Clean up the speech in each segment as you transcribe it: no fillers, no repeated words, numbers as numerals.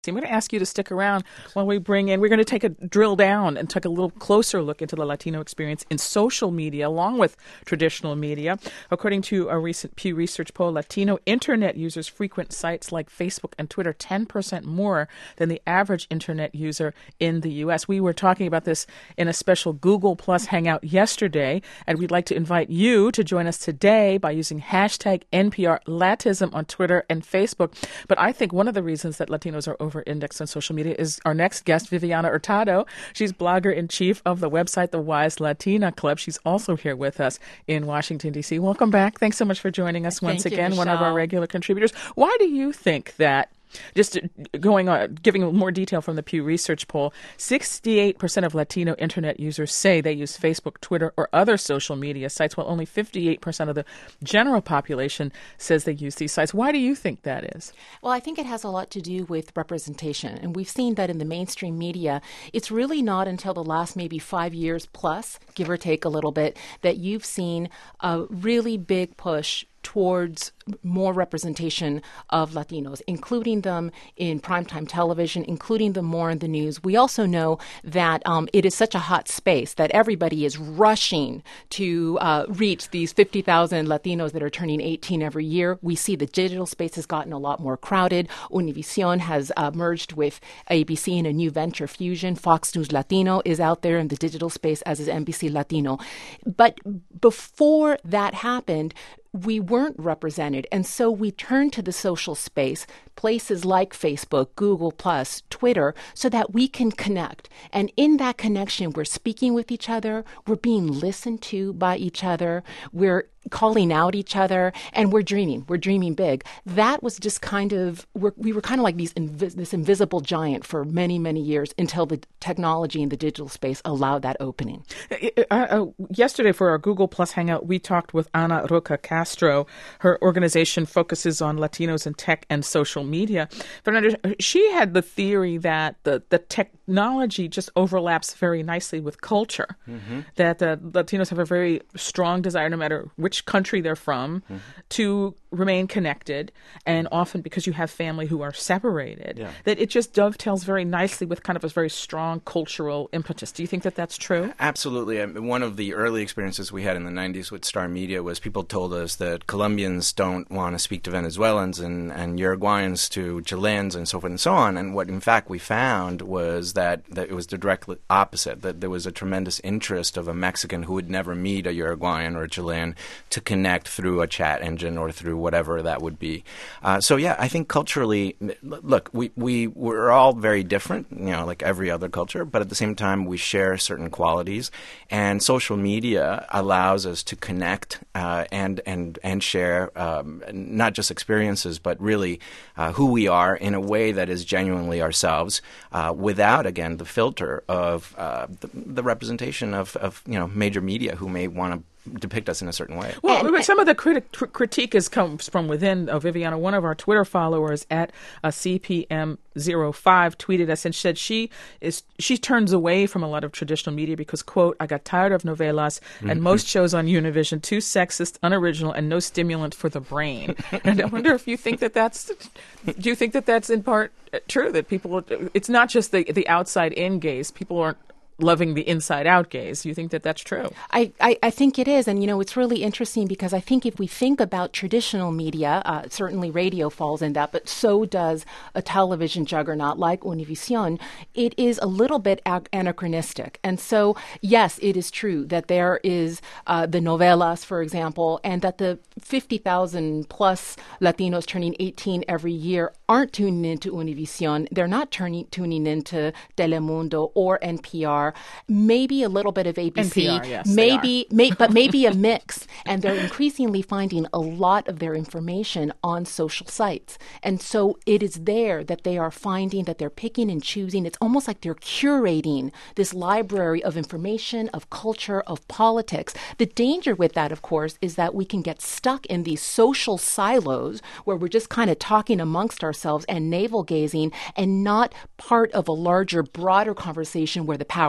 I'm going to ask you to stick around while we bring in, we're going to take a drill down and take a little closer look into the Latino experience in social media along with traditional media. According to a recent Pew Research poll, Latino internet users frequent sites like Facebook and Twitter 10% more than the average internet user in the U.S. We were talking about this in a special Google Plus Hangout yesterday, and we'd like to invite you to join us today by using hashtag NPRLatism on Twitter and Facebook. But I think one of the reasons that Latinos are over-indexed on social media is our next guest, Viviana Hurtado. She's blogger-in-chief of the website The Wise Latina Club. She's also here with us in Washington, D.C. Welcome back. Thanks so much for joining us once again, one of our regular contributors. Why do you think that, just going on, giving more detail from the Pew Research poll, 68% of Latino internet users say they use Facebook, Twitter, or other social media sites, while only 58% of the general population says they use these sites. Why do you think that is? Well, I think it has a lot to do with representation. And we've seen that in the mainstream media. It's really not until the last maybe 5 years plus, give or take a little bit, that you've seen a really big push towards more representation of Latinos, including them in primetime television, including them more in the news. We also know that it is such a hot space that everybody is rushing to reach these 50,000 Latinos that are turning 18 every year. We see the digital space has gotten a lot more crowded. Univision has merged with ABC in a new venture fusion. Fox News Latino is out there in the digital space, as is NBC Latino. But before that happened, we weren't represented. And so we turned to the social space, places like Facebook, Google+, Twitter, so that we can connect. And in that connection, we're speaking with each other, we're being listened to by each other, we're calling out each other, and we're dreaming big. That was just kind of, we were kind of like this invisible giant for many, many years until the technology in the digital space allowed that opening. Yesterday for our Google Plus Hangout, we talked with Ana Roca Castro. Her organization focuses on Latinos in tech and social media. But she had the theory that the technology just overlaps very nicely with culture, that Latinos have a very strong desire, no matter which country they're from, to remain connected, and often because you have family who are separated, that it just dovetails very nicely with kind of a very strong cultural impetus. Do you think that that's true? Absolutely. One of the early experiences we had in the 90s with Star Media was people told us that Colombians don't want to speak to Venezuelans and Uruguayans to Chileans and so forth and so on. And what, in fact, we found was that it was the direct opposite, that there was a tremendous interest of a Mexican who would never meet a Uruguayan or a Chilean to connect through a chat engine or through whatever that would be. So, yeah, I think culturally, look, we're all very different, like every other culture, but at the same time, we share certain qualities. And social media allows us to connect and share not just experiences, but really who we are in a way that is genuinely ourselves, without, again, the filter of the representation of major media who may want to depict us in a certain way. Well, but some of the critique comes from within. Viviana, one of our Twitter followers at CPM05 tweeted us and said she turns away from a lot of traditional media because, quote, I got tired of novelas and most shows on Univision, too sexist, unoriginal, and no stimulant for the brain. And I wonder if you think do you think that that's in part true, that people, it's not just the outside in gaze, people aren't loving the inside-out gaze. You think that that's true? I think it is. And, it's really interesting because I think if we think about traditional media, certainly radio falls in that, but so does a television juggernaut like Univision. It is a little bit anachronistic. And so, yes, it is true that there is the novelas, for example, and that the 50,000 plus Latinos turning 18 every year aren't tuning into Univision. They're not tuning into Telemundo or NPR. Maybe a little bit of ABC, NPR, yes, but maybe a mix. And they're increasingly finding a lot of their information on social sites. And so it is there that they are finding that they're picking and choosing. It's almost like they're curating this library of information, of culture, of politics. The danger with that, of course, is that we can get stuck in these social silos where we're just kind of talking amongst ourselves and navel gazing and not part of a larger, broader conversation where the power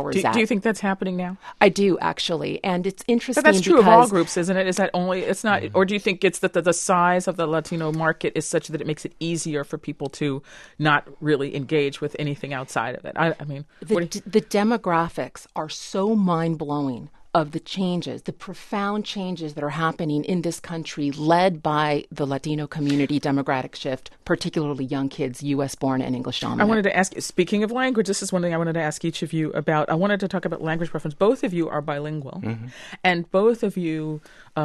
powers that. Do you think that's happening now? I do, actually. And it's interesting. But that's true of all groups, isn't it? Is that only, it's not, or do you think it's that the size of the Latino market is such that it makes it easier for people to not really engage with anything outside of it? I mean, the demographics are so mind-blowing of the changes, the profound changes that are happening in this country led by the Latino community demographic shift, particularly young kids, U.S.-born and English-dominant. I wanted to ask, speaking of language, this is one thing I wanted to ask each of you about. I wanted to talk about language preference. Both of you are bilingual, and both of you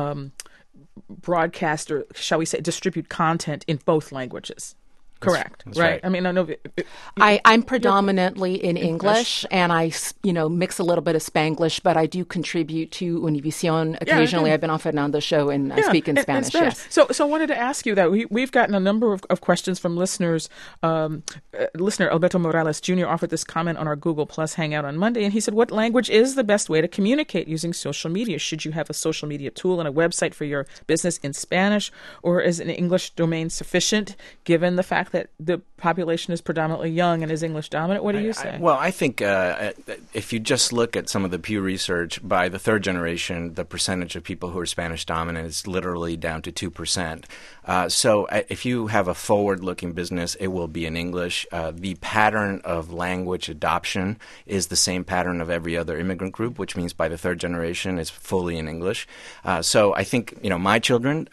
broadcast, or shall we say, distribute content in both languages. Correct, that's right? I mean, I know. I'm predominantly in English, and I, mix a little bit of Spanglish, but I do contribute to Univision occasionally. I've been on Fernando's show, and I speak in Spanish. Yes. So I wanted to ask you that we've gotten a number of questions from listeners. Listener Alberto Morales Jr. offered this comment on our Google Plus Hangout on Monday, and he said, "What language is the best way to communicate using social media? Should you have a social media tool and a website for your business in Spanish, or is an English domain sufficient, given the fact that the population is predominantly young and is English dominant?" What do you say? I think if you just look at some of the Pew Research, by the third generation, the percentage of people who are Spanish dominant is literally down to 2%. So if you have a forward-looking business, it will be in English. The pattern of language adoption is the same pattern of every other immigrant group, which means by the third generation, it's fully in English. So I think, my children,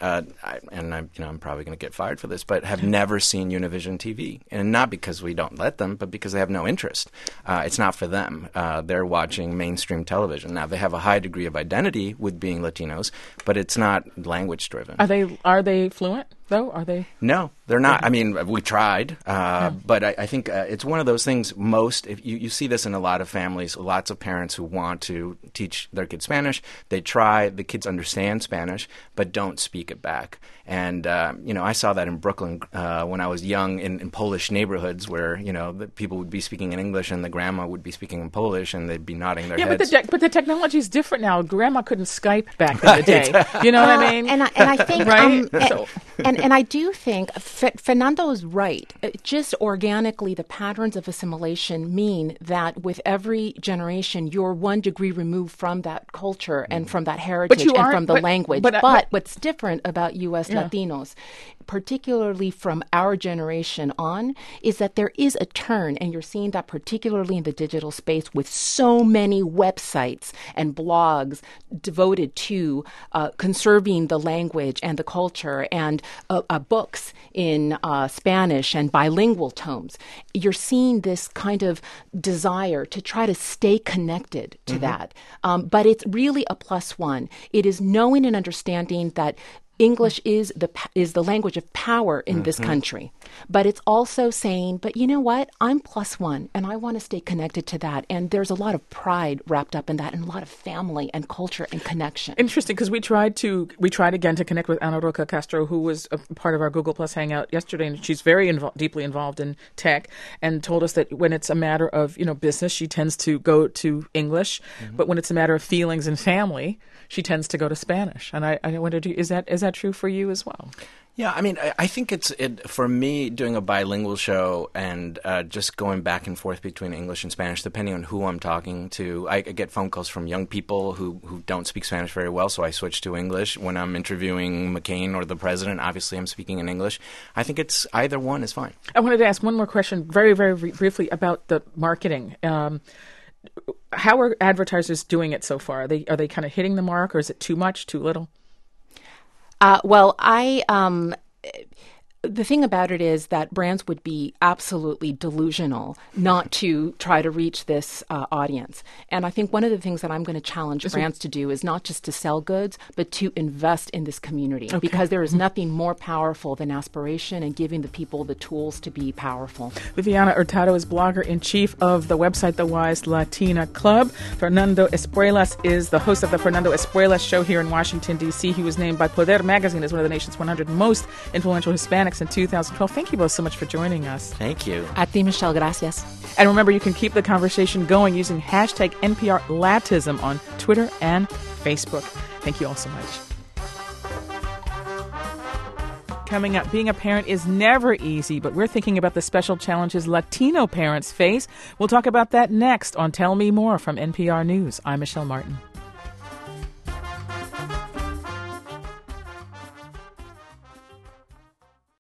I'm probably going to get fired for this, but have never seen Univision TV, and not because we don't let them, but because they have no interest. It's not for them. They're watching mainstream television. Now, they have a high degree of identity with being Latinos, but it's not language driven. Are they fluent, though? Are they? No, they're not. I mean, we tried, but I think it's one of those things. If you see this in a lot of families, lots of parents who want to teach their kids Spanish, they try, the kids understand Spanish, but don't speak it back. And, I saw that in Brooklyn when I was young in Polish neighborhoods where, the people would be speaking in English and the grandma would be speaking in Polish and they'd be nodding their heads. But the technology is different now. Grandma couldn't Skype back in the day. You know what I mean? And I think, right? And I do think Fernando is right. Just organically, the patterns of assimilation mean that with every generation, you're 1 degree removed from that culture and from that heritage and from the language. But what's different about U.S. Latinos, particularly from our generation on, is that there is a turn, and you're seeing that particularly in the digital space with so many websites and blogs devoted to conserving the language and the culture, and books in Spanish and bilingual tomes. You're seeing this kind of desire to try to stay connected to that. But it's really a +1. It is knowing and understanding that English is the language of power in this country. But it's also saying, but you know what? I'm +1, and I want to stay connected to that. And there's a lot of pride wrapped up in that, and a lot of family and culture and connection. Interesting, because we tried again to connect with Ana Roca Castro, who was a part of our Google Plus Hangout yesterday, and she's very deeply involved in tech, and told us that when it's a matter of business, she tends to go to English, but when it's a matter of feelings and family, she tends to go to Spanish. And I wondered, is that true for you as well? Yeah, I mean, I think for me, doing a bilingual show and just going back and forth between English and Spanish, depending on who I'm talking to. I get phone calls from young people who don't speak Spanish very well, so I switch to English. When I'm interviewing McCain or the president, obviously I'm speaking in English. I think it's either one is fine. I wanted to ask one more question very, very briefly about the marketing. How are advertisers doing it so far? Are they kind of hitting the mark, or is it too much, too little? The thing about it is that brands would be absolutely delusional not to try to reach this audience. And I think one of the things that I'm going to challenge brands to do is not just to sell goods, but to invest in this community. Okay. Because there is nothing more powerful than aspiration and giving the people the tools to be powerful. Viviana Hurtado is blogger-in-chief of the website The Wise Latina Club. Fernando Espuelas is the host of the Fernando Espuelas Show here in Washington, D.C. He was named by Poder magazine as one of the nation's 100 most influential Hispanics in 2012. Thank you both so much for joining us. Thank you. A ti, Michelle. Gracias. And remember, you can keep the conversation going using hashtag NPRLatism on Twitter and Facebook. Thank you all so much. Coming up, being a parent is never easy, but we're thinking about the special challenges Latino parents face. We'll talk about that next on Tell Me More from NPR News. I'm Michelle Martin.